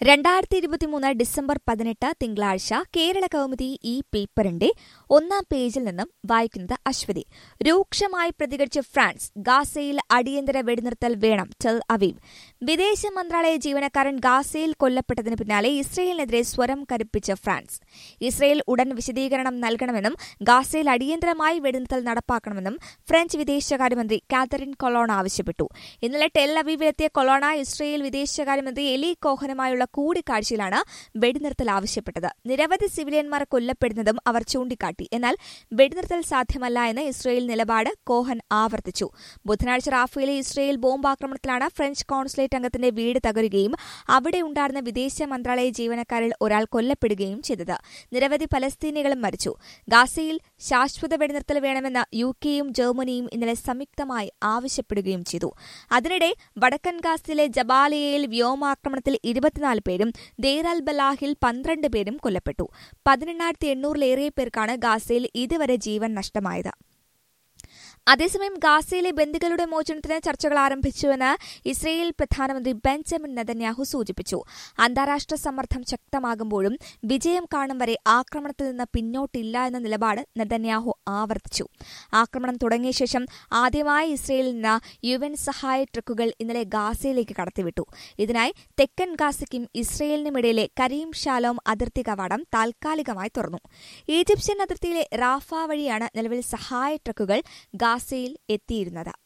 2023 December 18 തിങ്കളാഴ്ച കേരള കൗമുദി ഈ പേപ്പറിന്റെ ഒന്നാം പേജിൽ നിന്നും വായിക്കുന്നത് അശ്വതി. രൂക്ഷമായി പ്രതികരിച്ച് ഫ്രാൻസ്. ഗാസയിൽ അടിയന്തര വെടിനിർത്തൽ വേണം ടെൽ അവീവ്. വിദേശ മന്ത്രാലയ ജീവനക്കാരൻ ഗാസയിൽ കൊല്ലപ്പെട്ടതിന് പിന്നാലെ ഇസ്രയേലിനെതിരെ സ്വരം കരുപ്പിച്ച് ഫ്രാൻസ്. ഇസ്രയേൽ ഉടൻ വിശദീകരണം നൽകണമെന്നും ഗാസയിൽ അടിയന്തരമായി വെടിനിർത്തൽ നടപ്പാക്കണമെന്നും ഫ്രഞ്ച് വിദേശകാര്യമന്ത്രി കാതറിൻ കൊളോൺ ആവശ്യപ്പെട്ടു. ഇന്നലെ ടെൽ അവീവിലെത്തിയ കൊളോണ ഇസ്രയേൽ വിദേശകാര്യമന്ത്രി എലി കോഹനുമായുള്ള കൂടിക്കാഴ്ചയിലാണ് വെടിനിർത്തൽ ആവശ്യപ്പെട്ടത്. നിരവധി സിവിലിയന്മാർ കൊല്ലപ്പെടുന്നതും അവർ ചൂണ്ടിക്കാട്ടി. എന്നാൽ വെടിനിർത്തൽ സാധ്യമല്ല എന്ന് ഇസ്രയേൽ നിലപാട് കോഹൻ ആവർത്തിച്ചു. ബുധനാഴ്ച റാഫയിലെ ഇസ്രയേൽ ബോംബാക്രമണത്തിലാണ് ഫ്രഞ്ച് കോൺസുലേറ്റ് അംഗത്തിന്റെ വീട് തകരുകയും അവിടെ ഉണ്ടായിരുന്ന വിദേശ മന്ത്രാലയ ജീവനക്കാരിൽ ഒരാൾ കൊല്ലപ്പെടുകയും ചെയ്തത്. നിരവധി പലസ്തീനികളും മരിച്ചു. ഗാസയിൽ ശാശ്വത വെടിനിർത്തൽ വേണമെന്ന് യുകെയും ജർമ്മനിയും ഇന്നലെ സംയുക്തമായി ആവശ്യപ്പെടുകയും ചെയ്തു. അതിനിടെ വടക്കൻ ഗാസയിലെ ജബാലിയയിൽ വ്യോമാക്രമണത്തിൽ 24 പേരും ദേർ അൽ ബലാഹിൽ 12 പേരും കൊല്ലപ്പെട്ടു. 18,800-ലേറെ പേർക്കാണ് ഗാസയിൽ ഇതുവരെ ജീവൻ നഷ്ടമായത്. അതേസമയം ഗാസയിലെ ബന്ദികളുടെ മോചനത്തിന് ചർച്ചകൾ ആരംഭിച്ചുവെന്ന് ഇസ്രയേൽ പ്രധാനമന്ത്രി ബെഞ്ചമിൻ നെതന്യാഹു സൂചിപ്പിച്ചു. അന്താരാഷ്ട്ര സമ്മർദ്ദം ശക്തമാകുമ്പോഴും വിജയം കാണും വരെ ആക്രമണത്തിൽ നിന്ന് പിന്നോട്ടില്ല എന്ന നിലപാട് നെതന്യാഹു ആവർത്തിച്ചു. ആക്രമണം തുടങ്ങിയ ശേഷം ആദ്യമായി ഇസ്രയേലിൽ നിന്ന് UN സഹായ ട്രക്കുകൾ ഇന്നലെ ഗാസയിലേക്ക് കടത്തിവിട്ടു. ഇതിനായി തെക്കൻ ഗാസയ്ക്കും ഇസ്രയേലിനുമിടയിലെ കരീം ഷാലോം അതിർത്തി കവാടം താൽക്കാലികമായി തുറന്നു. ഈജിപ്ഷ്യൻ അതിർത്തിയിലെ റാഫ വഴിയാണ് നിലവിൽ സഹായ ട്രക്കുകൾ ഗാസയിൽ എത്തിയിരുന്നത്.